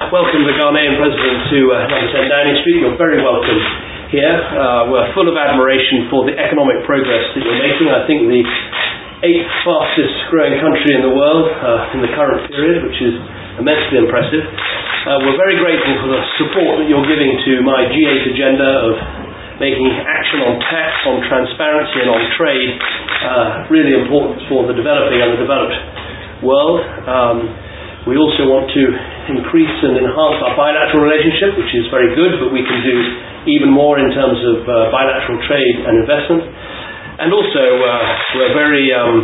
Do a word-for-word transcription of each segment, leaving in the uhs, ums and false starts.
welcome the Ghanaian President to uh, number ten Downing Street. You're very welcome here. Uh, we're full of admiration for the economic progress that you're making. I think the eighth fastest growing country in the world uh, in the current period, which is immensely impressive. Uh, we're very grateful for the support that you're giving to my G eight agenda of making action on tax, on transparency and on trade uh, really important for the developing and the developed world. Um, we also want to increase and enhance our bilateral relationship, which is very good, but we can do even more in terms of uh, bilateral trade and investment. And also uh, we're very um,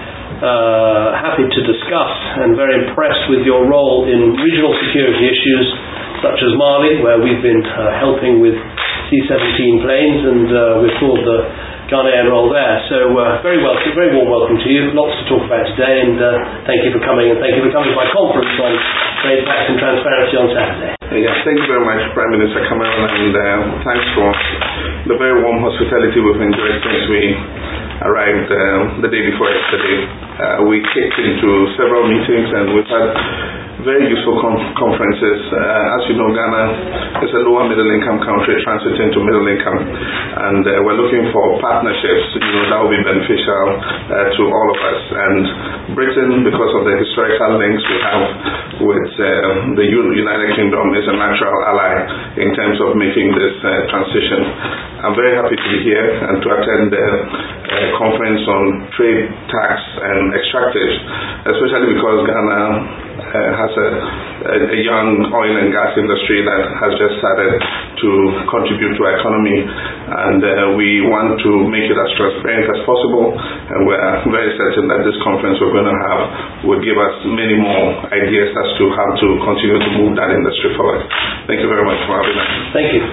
uh, happy to discuss and very impressed with your role in regional security issues such as Mali, where we've been uh, helping with C seventeen planes, and uh, we've called the Ghanaian role there. So uh, very welcome, very warm welcome to you. Lots to talk about today, and uh, thank you for coming, and thank you for coming to my conference on trade, tax and transparency on Saturday. Yeah, thank you very much, Prime Minister Cameron, and uh, thanks for the very warm hospitality we've enjoyed since we arrived uh, the day before yesterday. Uh, we kicked into several meetings, and we've had very useful com- conferences. Uh, as you know, Ghana is a lower middle income country transiting to middle income, and uh, we're looking for partnerships, you know, that will be beneficial uh, to all of us. And Britain, because of the historical links we have with uh, the United Kingdom, is a natural ally in terms of making this uh, transition. I'm very happy to be here and to attend the uh, conference on trade, tax and extractives, especially because Ghana uh, has a, a, a young oil and gas industry that has just started to contribute to our economy, and uh, we want to make it as transparent as possible, and we're very certain that this conference we're going to have will give us many more ideas as to how to continue to move that industry forward. Thank you very much for having us. Thank you.